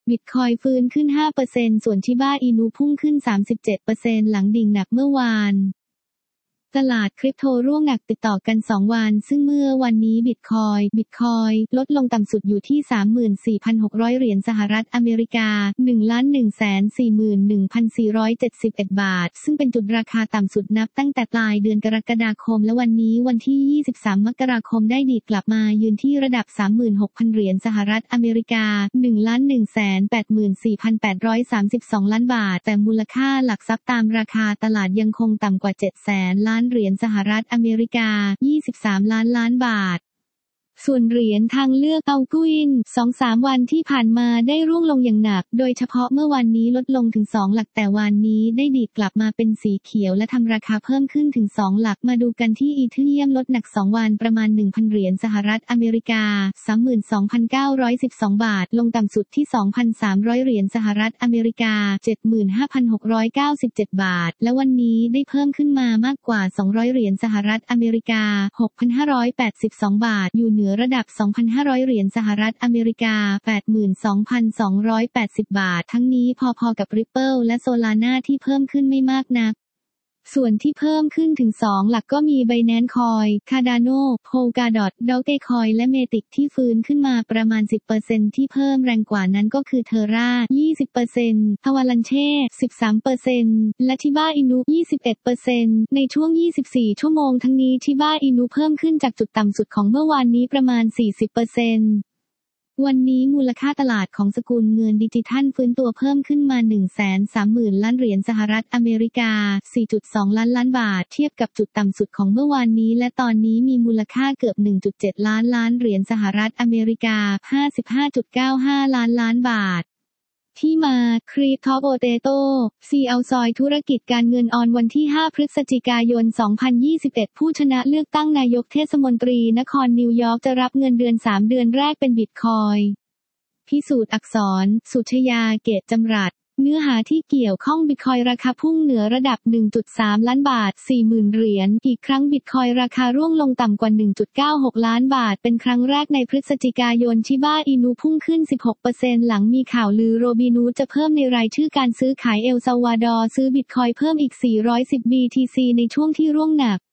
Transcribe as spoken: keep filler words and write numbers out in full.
บิตคอยฟื้นขึ้น ห้าเปอร์เซ็นต์ ส่วนชิบาอินุพุ่งขึ้น สามสิบเจ็ดเปอร์เซ็นต์ หลังดิ่งหนักเมื่อวานตลาดคริปโตร่วงหนักติดต่อกันสองวันซึ่งเมื่อวันนี้บิตคอยบิตคอยลดลงต่ำสุดอยู่ที่ สามหมื่นสี่พันหกร้อย เหรียญสหรัฐอเมริกา หนึ่งล้านหนึ่งแสนสี่หมื่นหนึ่งพันสี่ร้อยเจ็ดสิบเอ็ด บาทซึ่งเป็นจุดราคาต่ำสุดนับตั้งแต่ปลายเดือนกรกฎาคมและวันนี้วันที่ยี่สิบสามมกราคมได้ดีดกลับมายืนที่ระดับ สามหมื่นหกพัน เหรียญสหรัฐอเมริกา หนึ่งล้านหนึ่งแสนแปดหมื่นสี่พันแปดร้อยสามสิบสอง ล้านบาทแต่มูลค่าหลักทรัพย์ตามราคาตลาดยังคงต่ำกว่าเจ็ดแสนล้านเหรียญสหรัฐอเมริกา ยี่สิบสาม ล้านล้านบาทส่วนเหรียญทางเลือกเอากุอิน สองถึงสาม วันที่ผ่านมาได้ร่วงลงอย่างหนักโดยเฉพาะเมื่อวันนี้ลดลงถึงสองหลักแต่วันนี้ได้ดีดกลับมาเป็นสีเขียวและทำราคาเพิ่มขึ้นถึงสองหลักมาดูกันที่อีเธเรียมลดหนักสองวันประมาณ หนึ่งพัน เหรียญสหรัฐอเมริกา สามหมื่นสองพันเก้าร้อยสิบสอง บาทลงต่ำสุดที่ สองพันสามร้อย เหรียญสหรัฐอเมริกา เจ็ดหมื่นห้าพันหกร้อยเก้าสิบเจ็ด บาทและวันนี้ได้เพิ่มขึ้นมามากกว่าสองร้อยเหรียญสหรัฐอเมริกา หกพันห้าร้อยแปดสิบสอง บาทอยู่เหนือระดับ สองพันห้าร้อย เหรียญสหรัฐอเมริกา แปดหมื่นสองพันสองร้อยแปดสิบ บาททั้งนี้พอๆกับ Ripple และ Solana ที่เพิ่มขึ้นไม่มากนักส่วนที่เพิ่มขึ้นถึงสองหลักก็มี Binance Coin, Cardano, Polkadot, Dogecoin และ Matic ที่ฟื้นขึ้นมาประมาณ สิบเปอร์เซ็นต์ ที่เพิ่มแรงกว่านั้นก็คือ Terra ยี่สิบเปอร์เซ็นต์ Avalanche สิบสามเปอร์เซ็นต์ และ Shiba Inu ยี่สิบเอ็ดเปอร์เซ็นต์ ในช่วงยี่สิบสี่ชั่วโมงทั้งนี้ Shiba Inu เพิ่มขึ้นจากจุดต่ำสุดของเมื่อวานนี้ประมาณ สี่สิบเปอร์เซ็นต์วันนี้มูลค่าตลาดของสกุลเงินดิจิทัลฟื้นตัวเพิ่มขึ้นมา หนึ่งแสนสามหมื่น ล้านเหรียญสหรัฐอเมริกา สี่จุดสอง ล้านล้านบาทเทียบกับจุดต่ำสุดของเมื่อวานนี้และตอนนี้มีมูลค่าเกือบ หนึ่งจุดเจ็ด ล้านล้านเหรียญสหรัฐอเมริกา ห้าสิบห้าจุดเก้าห้า ล้านล้านบาทที่มาครีปโตโปเตโต้ ซี เอาซอยธุรกิจการเงินออนวันที่ห้าพฤศจิกายนสองพันยี่สิบเอ็ดผู้ชนะเลือกตั้งนายกเทศมนตรีนครนิวยอร์กจะรับเงินเดือนสามเดือนแรกเป็นบิตคอยน์พิสูจน์อักษรสุชยาเกตจำรัดเนื้อหาที่เกี่ยวข้องบิตคอยราคาพุ่งเหนือระดับ หนึ่งจุดสาม ล้านบาท สี่หมื่น เหรียญอีกครั้งบิตคอยราคาร่วงลงต่ำกว่า หนึ่งจุดเก้าหก ล้านบาทเป็นครั้งแรกในพฤศจิกายนชิบาอินุพุ่งขึ้น สิบหกเปอร์เซ็นต์ หลังมีข่าวลือโรบินูดจะเพิ่มในรายชื่อการซื้อขายเอลซัลวาดอร์ซื้อบิตคอยเพิ่มอีกสี่ร้อยสิบ บี ที ซี ในช่วงที่ร่วงหนัก